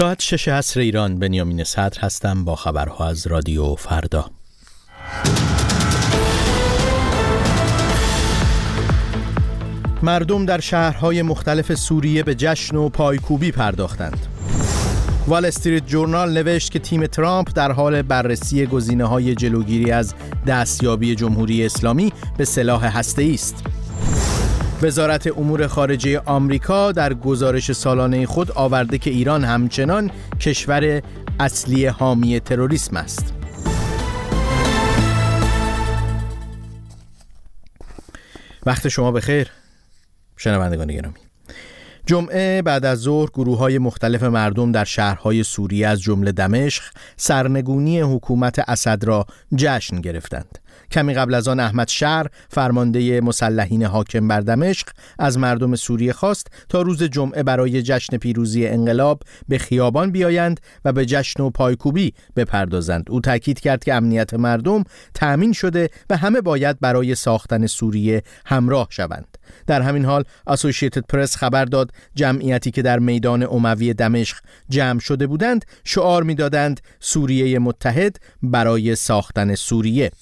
ساعت 6 عصر ایران. بنیامین صدر هستم با خبرها از رادیو فردا. مردم در شهرهای مختلف سوریه به جشن و پایکوبی پرداختند. وال استریت جورنال نوشت که تیم ترامپ در حال بررسی گزینه‌های جلوگیری از دستیابی جمهوری اسلامی به سلاح هسته‌ای است. وزارت امور خارجه آمریکا در گزارش سالانه خود آورده که ایران همچنان کشور اصلی حامی تروریسم است. وقت شما بخیر شنوندگان گرامی. جمعه بعد از ظهر گروه‌های مختلف مردم در شهرهای سوریه از جمله دمشق سرنگونی حکومت اسد را جشن گرفتند. کمی قبل از آن احمد شهر فرمانده مسلحین حاکم بر دمشق از مردم سوریه خواست تا روز جمعه برای جشن پیروزی انقلاب به خیابان بیایند و به جشن و پایکوبی بپردازند. او تاکید کرد که امنیت مردم تأمین شده و همه باید برای ساختن سوریه همراه شوند. در همین حال اسوسییتد پرس خبر داد جمعیتی که در میدان اموی دمشق جمع شده بودند شعار می‌دادند سوریه متحد برای ساختن سوریه.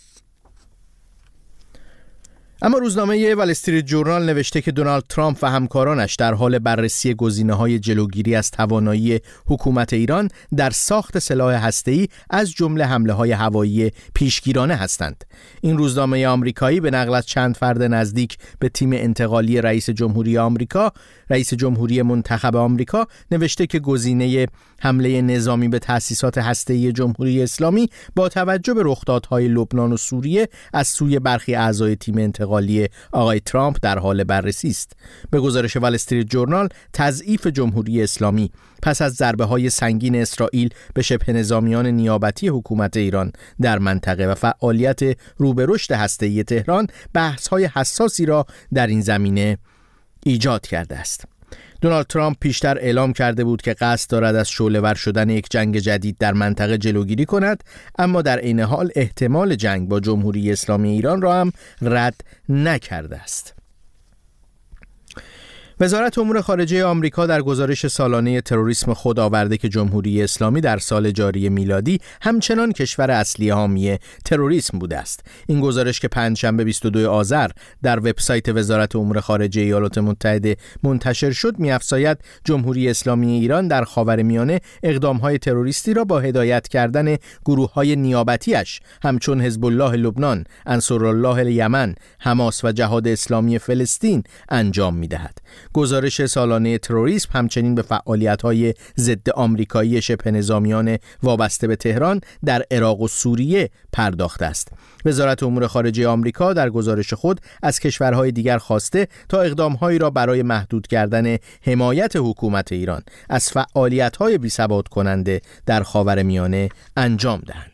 اما روزنامه وال استریت جورنال نوشته که دونالد ترامپ و همکارانش در حال بررسی گزینه‌های جلوگیری از توانایی حکومت ایران در ساخت سلاح هسته‌ای از جمله حمله‌های هوایی پیشگیرانه هستند. این روزنامه آمریکایی به نقل از چند فرد نزدیک به تیم انتقالی رئیس جمهوری منتخب آمریکا نوشته که گزینه حمله نظامی به تأسیسات هسته‌ای جمهوری اسلامی با توجه به رخدادهای لبنان و سوریه از سوی برخی اعضای تیم انتقالی آقای ترامپ در حال بررسی است. به گزارش وال استریت جورنال، تضعیف جمهوری اسلامی پس از ضربه‌های سنگین اسرائیل به شبه نظامیان نیابتی حکومت ایران در منطقه و فعالیت رو به رشد هسته‌ای تهران بحث‌های حساسی را در این زمینه ایجاد کرده است. دونالد ترامپ پیشتر اعلام کرده بود که قصد دارد از شعله‌ور شدن یک جنگ جدید در منطقه جلوگیری کند، اما در عین حال احتمال جنگ با جمهوری اسلامی ایران را هم رد نکرده است. وزارت امور خارجه آمریکا در گزارش سالانه تروریسم خود آورده که جمهوری اسلامی در سال جاری میلادی همچنان کشور اصلی حامی تروریسم بوده است. این گزارش که پنجشنبه 22 آذر در وبسایت وزارت امور خارجه ایالات متحده منتشر شد می‌افزاید جمهوری اسلامی ایران در خاورمیانه اقدام‌های تروریستی را با هدایت کردن گروه‌های نیابتی‌اش همچون حزب الله لبنان، انصارالله یمن، حماس و جهاد اسلامی فلسطین انجام می‌دهد. گزارش سالانه تروریسم همچنین به فعالیت‌های ضد آمریکایی شبه نظامیان وابسته به تهران در عراق و سوریه پرداخته است. وزارت امور خارجه آمریکا در گزارش خود از کشورهای دیگر خواسته تا اقدام‌هایی را برای محدود کردن حمایت حکومت ایران از فعالیت‌های بی‌ثبات کننده در خاورمیانه انجام دهند.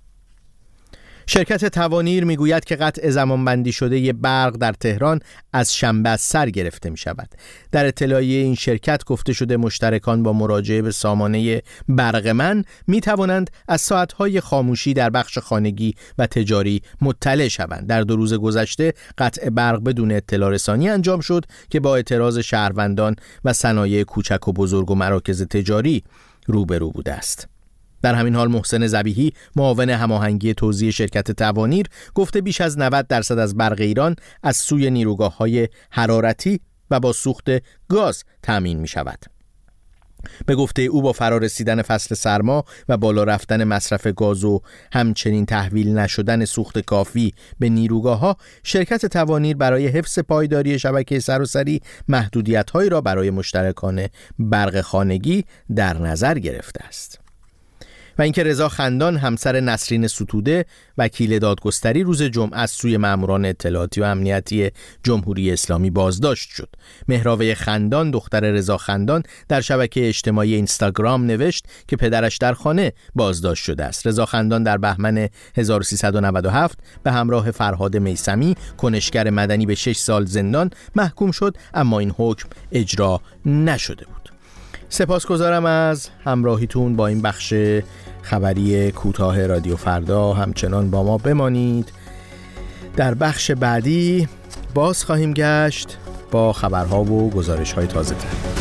شرکت توانیر میگوید که قطع زمانبندی شده برق در تهران از شنبه از سر گرفته می شود. در اطلاعیه این شرکت گفته شده مشترکان با مراجعه به سامانه برقمن می توانند از ساعتهای خاموشی در بخش خانگی و تجاری مطلع شوند. در 2 روز گذشته قطع برق بدون اطلاع رسانی انجام شد که با اعتراض شهروندان و صنایع کوچک و بزرگ و مراکز تجاری روبرو بوده است. در همین حال محسن ذبیحی معاون هماهنگی توزیع شرکت توانیر گفته بیش از 90% از برق ایران از سوی نیروگاه‌های حرارتی و با سوخت گاز تامین می شود. به گفته او با فرارسیدن فصل سرما و بالا رفتن مصرف گاز و همچنین تحویل نشدن سوخت کافی به نیروگاه‌ها، شرکت توانیر برای حفظ پایداری شبکه سراسری محدودیت‌هایی را برای مشترکان برق خانگی در نظر گرفته است. و اینکه رضا خندان همسر نسرین ستوده وکیل دادگستری روز جمعه از سوی ماموران اطلاعاتی و امنیتی جمهوری اسلامی بازداشت شد. مهراوه خندان دختر رضا خندان در شبکه اجتماعی اینستاگرام نوشت که پدرش در خانه بازداشت شده است. رضا خندان در بهمن 1397 به همراه فرهاد میثمی کنشگر مدنی به 6 سال زندان محکوم شد، اما این حکم اجرا نشده بود. سپاسگزارم از همراهیتون با این بخش خبری کوتاه رادیو فردا. همچنان با ما بمانید. در بخش بعدی باز خواهیم گشت با خبرها و گزارش‌های تازه‌تر.